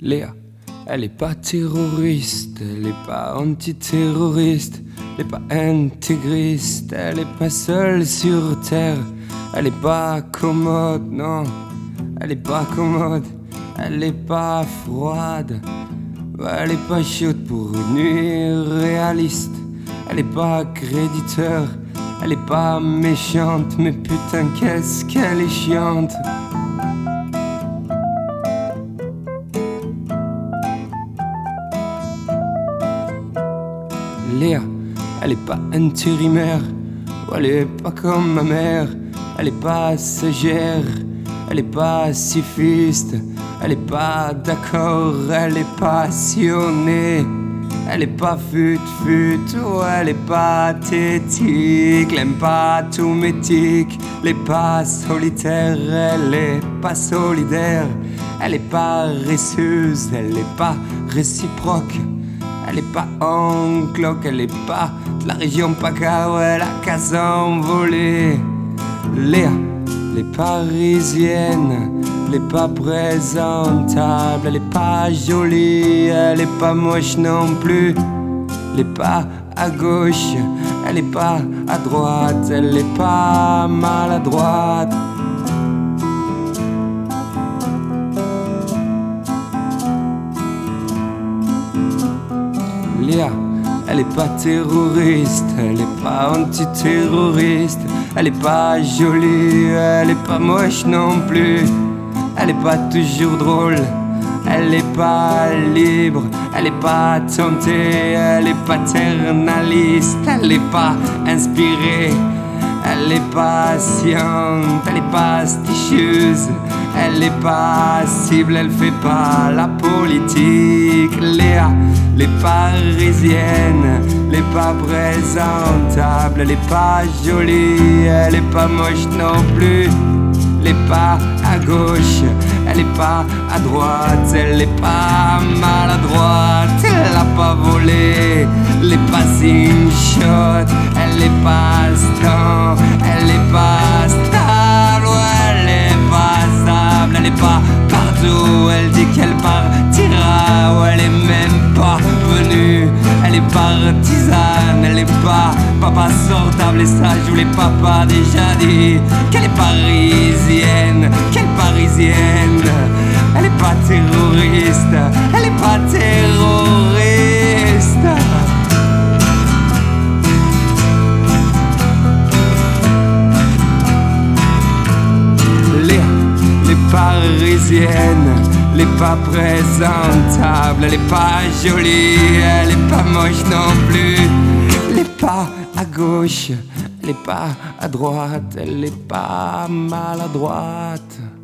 Léa, elle est pas terroriste, elle est pas antiterroriste, elle est pas intégriste, elle est pas seule sur terre, elle est pas commode, non, elle est pas commode, elle est pas froide, elle est pas chaude pour une nuit réaliste, elle est pas créditeur, elle est pas méchante, mais putain qu'est-ce qu'elle est chiante. Léa, elle est pas intérimaire, elle est pas comme ma mère, elle est pas sagère, elle est pas pacifiste, elle est pas d'accord, elle est passionnée, elle est pas fut-fut, elle est pathétique, elle aime pas tout métique, elle est pas solitaire, elle est pas solidaire, elle est pas récieuse, elle est pas réciproque. Elle est pas en cloque, elle est pas de la région PACA, ouais, la case envolée. Léa, elle est parisienne, elle est pas présentable, elle est pas jolie, elle est pas moche non plus. Elle est pas à gauche, elle est pas à droite, elle est pas maladroite. Léa, elle est pas terroriste, elle est pas antiterroriste, elle est pas jolie, elle est pas moche non plus, elle est pas toujours drôle, elle est pas libre, elle est pas tentée, elle est paternaliste, elle est pas inspirée, elle est patiente, elle est pasticieuse, elle est passible, elle fait pas la politique. Léa, elle est parisienne, elle est pas présentable, elle est pas jolie, elle est pas moche non plus, elle est pas à gauche, elle est pas à droite, elle est pas maladroite, elle a pas volé, elle est pas une shot, elle est pas stan, elle est pas stable, elle est pas stable, elle est pas partout, elle dit qu'elle partira, ou elle est même pas venue, elle est partisane, elle est pas papa sortable, et ça je vous l'ai papa déjà dit, qu'elle est parisienne, qu'elle est parisienne, elle est pas terroriste, elle est pas terroriste. Elle est parisienne, elle est pas présentable, elle est pas jolie, elle est pas moche non plus, elle est pas à gauche, elle est pas à droite, elle est pas maladroite.